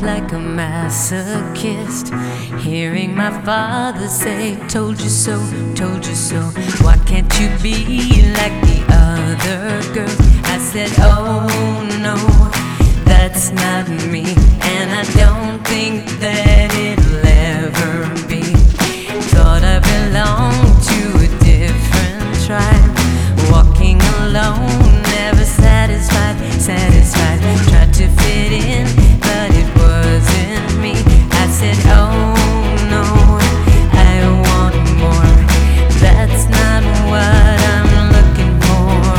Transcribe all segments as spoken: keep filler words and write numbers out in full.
like a masochist, hearing my father say, told you so, told you so. Why can't you be like the other girls? I said, oh no, that's not me, and I don't think that it'll ever be. Thought I belonged to a different tribe, walking alone, never satisfied, satisfied. Tried to fit in, but it wasn't me. I said, oh no, I want more. That's not what I'm looking for.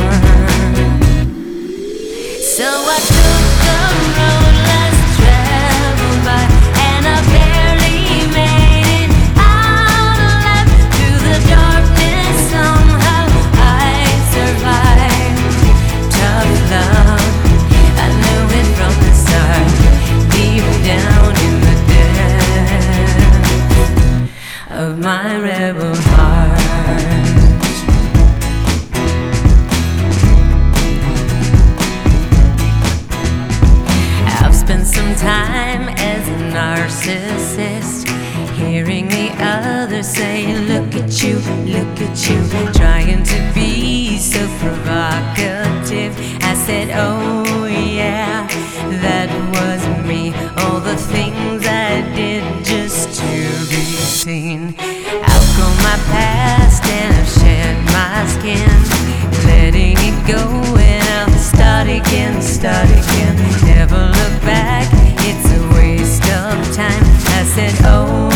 So I took the road less traveled by, and I barely made it out alive. Through the darkness somehow I survived. Tough love, I knew it from the start, deep down in the depths of my rebel heart. I've spent some time as a narcissist, hearing the others say, look at you, look at you, trying to be so provocative. I said, oh yeah, that was me. All the things I did just to be seen. Outgrown my past and I've shed my skin, letting it go and I'll start again, start again. Never look back, it's a waste of time. I said, oh